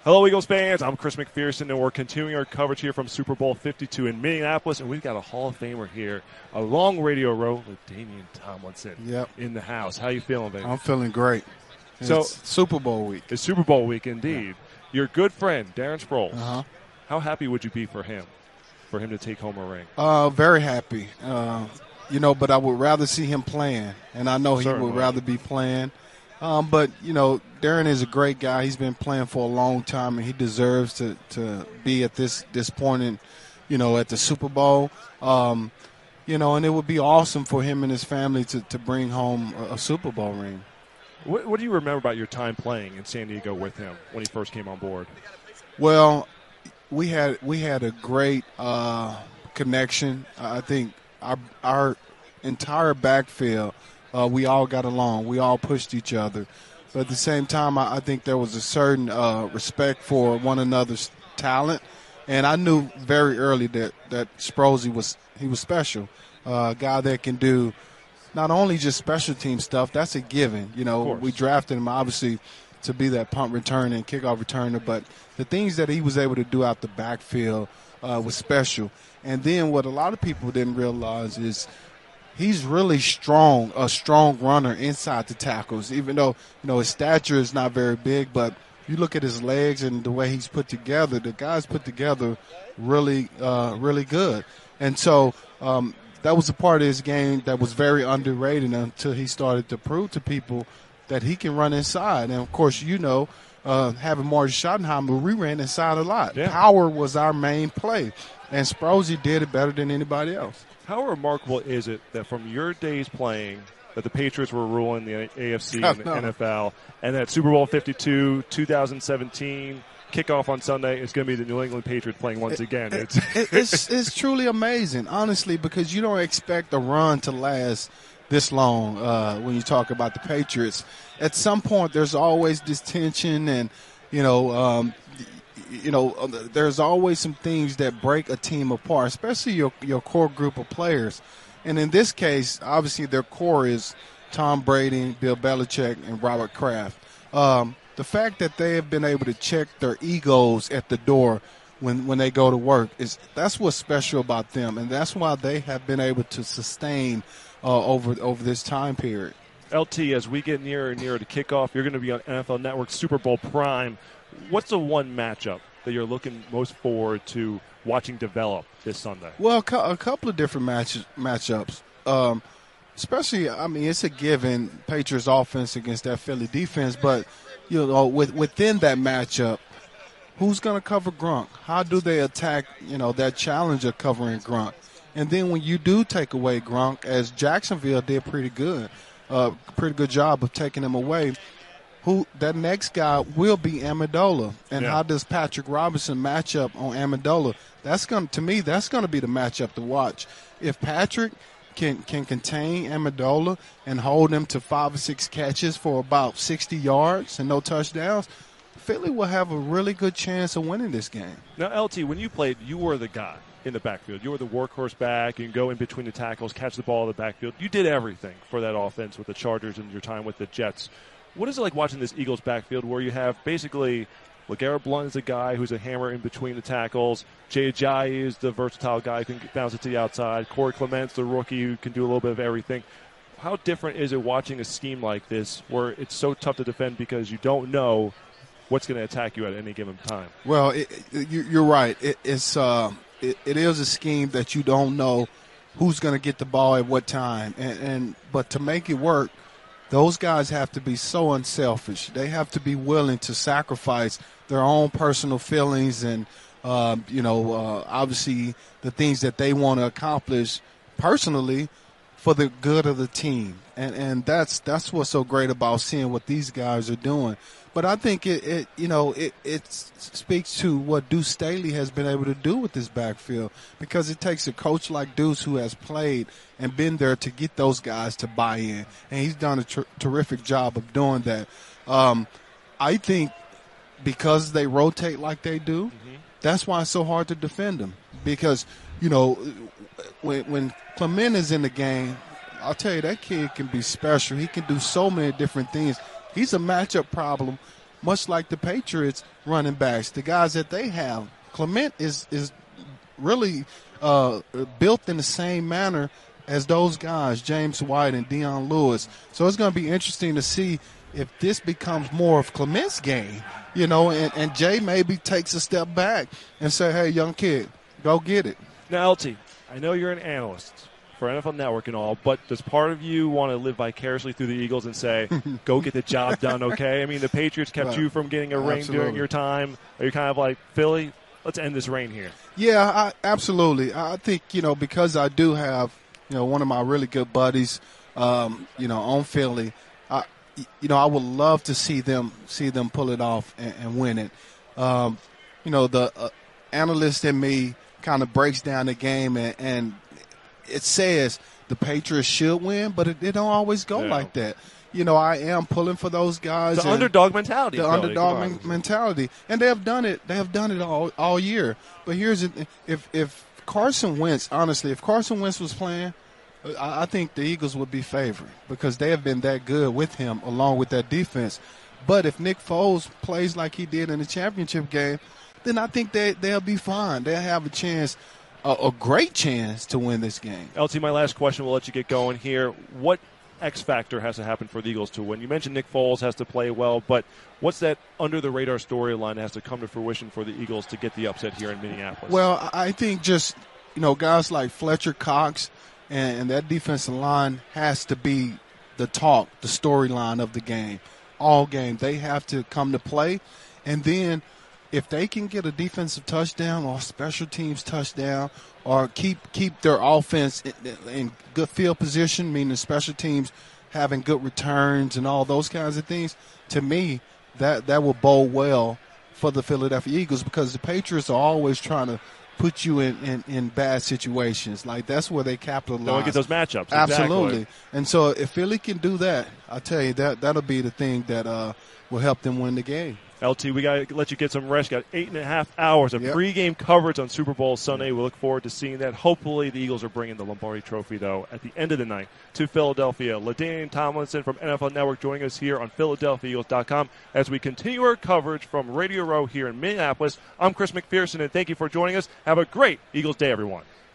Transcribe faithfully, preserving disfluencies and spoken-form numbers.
Hello, Eagles fans. I'm Chris McPherson, and we're continuing our coverage here from Super Bowl fifty-two in Minneapolis, and we've got a Hall of Famer here, a long radio row with Damian Tomlinson yep. in the house. How you feeling, baby? I'm feeling great. So it's Super Bowl week. It's Super Bowl week, indeed. Yeah. Your good friend, Darren Sproles, uh-huh. how happy would you be for him, for him to take home a ring? Uh, very happy. Uh, you know, but I would rather see him playing, and I know he Certainly. would rather be playing. Um, but, you know, Darren is a great guy. He's been playing for a long time, and he deserves to, to be at this, this point in, you know, at the Super Bowl. Um, you know, and it would be awesome for him and his family to, to bring home a, a Super Bowl ring. What, what do you remember about your time playing in San Diego with him when he first came on board? Well, we had we had a great uh, connection. I think our our entire backfield, uh, we all got along. We all pushed each other. But at the same time, I, I think there was a certain uh, respect for one another's talent. And I knew very early that, that Sproles was he was special, uh, a guy that can do not only just special team stuff. That's a given. You know, we drafted him obviously to be that punt returner and kickoff returner, but the things that he was able to do out the backfield uh, was special. And then what a lot of people didn't realize is he's really strong, a strong runner inside the tackles, even though, you know, his stature is not very big, but you look at his legs and the way he's put together, the guy's put together really, uh, really good. And so um, that was a part of his game that was very underrated until he started to prove to people that he can run inside. And, of course, you know, uh, having Marty Schottenheimer, we ran inside a lot. Yeah. Power was our main play, and Sproles did it better than anybody else. How remarkable is it that from your days playing that the Patriots were ruling the A F C and the N F L, and that Super Bowl fifty-two, two thousand seventeen, kickoff on Sunday is going to be the New England Patriots playing once it, again? It, it's, it, it's it's truly amazing, honestly, because you don't expect a run to last this long uh, when you talk about the Patriots. At some point, there's always this tension, and you know, um, you know, there's always some things that break a team apart, especially your your core group of players. And in this case, obviously, their core is Tom Brady, Bill Belichick, and Robert Kraft. Um, the fact that they have been able to check their egos at the door when when they go to work is that's what's special about them, and that's why they have been able to sustain uh, over over this time period. L T, as we get nearer and nearer to kickoff, you're going to be on N F L Network Super Bowl Prime. What's the one matchup that you're looking most forward to watching develop this Sunday? Well, a couple of different match, matchups. Um, especially, I mean, it's a given Patriots offense against that Philly defense, but you know, with, within that matchup, who's going to cover Gronk? How do they attack, you know, that challenge of covering Gronk? And then when you do take away Gronk, as Jacksonville did pretty good, uh, pretty good job of taking him away, who that next guy will be Amendola. And yeah. how does Patrick Robinson match up on Amendola? That's going to me, that's going to be the matchup to watch. If Patrick can can contain Amendola and hold him to five or six catches for about sixty yards and no touchdowns, Philly will have a really good chance of winning this game. Now, L T, when you played, you were the guy in the backfield. You were the workhorse back. You can go in between the tackles, catch the ball in the backfield. You did everything for that offense with the Chargers and your time with the Jets. What is it like watching this Eagles backfield where you have basically LeGarrette Blount is a guy who's a hammer in between the tackles. Jay Ajayi is the versatile guy who can bounce it to the outside. Corey Clement's the rookie who can do a little bit of everything. How different is it watching a scheme like this where it's so tough to defend because you don't know what's going to attack you at any given time? Well, it, it, you're right. It, it's uh, it, it is a scheme that you don't know who's going to get the ball at what time. And, and but to make it work, those guys have to be so unselfish. They have to be willing to sacrifice their own personal feelings and, uh, you know, uh, obviously the things that they want to accomplish personally for the good of the team. And and that's that's what's so great about seeing what these guys are doing. But I think it, it you know, it, it speaks to what Deuce Staley has been able to do with this backfield, because it takes a coach like Deuce who has played and been there to get those guys to buy in. And he's done a ter- terrific job of doing that. Um, I think because they rotate like they do, mm-hmm. that's why it's so hard to defend them. Because, you know, when, when Clement is in the game, I'll tell you, that kid can be special. He can do so many different things. He's a matchup problem much like the Patriots running backs, the guys that they have. Clement is is really uh, built in the same manner as those guys, James White and Dion Lewis. So it's going to be interesting to see if this becomes more of Clement's game, you know, and, and Jay maybe takes a step back and say, hey, young kid, go get it. Now, L T, I know you're an analyst for N F L Network and all, but does part of you want to live vicariously through the Eagles and say, go get the job done, okay? I mean, the Patriots kept Right. you from getting a ring Absolutely. during your time. Are you kind of like, Philly, let's end this reign here? Yeah, I, absolutely. I think, you know, because I do have, you know, one of my really good buddies, um, you know, on Philly, I, you know, I would love to see them see them pull it off and, and win it. Um, you know, the uh, analyst in me kind of breaks down the game and, and it says the Patriots should win, but it, it don't always go No. like that. You know, I am pulling for those guys. The and underdog mentality. The Philly, underdog come on. men- mentality, and they have done it. They have done it all all year. But here's the, if if Carson Wentz, honestly, if Carson Wentz was playing, I, I think the Eagles would be favored because they have been that good with him along with that defense. But if Nick Foles plays like he did in the championship game, then I think they they'll be fine. They'll have a chance, a, a great chance to win this game. L T, my last question, we'll let you get going here. What X factor has to happen for the Eagles to win? You mentioned Nick Foles has to play well, but what's that under-the-radar storyline that has to come to fruition for the Eagles to get the upset here in Minneapolis? Well, I think just, you know, guys like Fletcher Cox and, and that defensive line has to be the talk, the storyline of the game. All game. They have to come to play. And then if they can get a defensive touchdown or special teams touchdown or keep keep their offense in, in good field position, meaning special teams having good returns and all those kinds of things, to me, that, that will bode well for the Philadelphia Eagles because the Patriots are always trying to put you in, in, in bad situations. Like, that's where they capitalize. Don't get those matchups. Absolutely. Exactly. And so if Philly can do that, I tell you, that, that'll be the thing that uh, will help them win the game. L T, we got to let you get some rest. Got eight and a half hours of Yep. pregame coverage on Super Bowl Sunday. We look forward to seeing that. Hopefully, the Eagles are bringing the Lombardi Trophy, though, at the end of the night to Philadelphia. LaDainian Tomlinson from N F L Network joining us here on Philadelphia Eagles dot com as we continue our coverage from Radio Row here in Minneapolis. I'm Chris McPherson, and thank you for joining us. Have a great Eagles Day, everyone.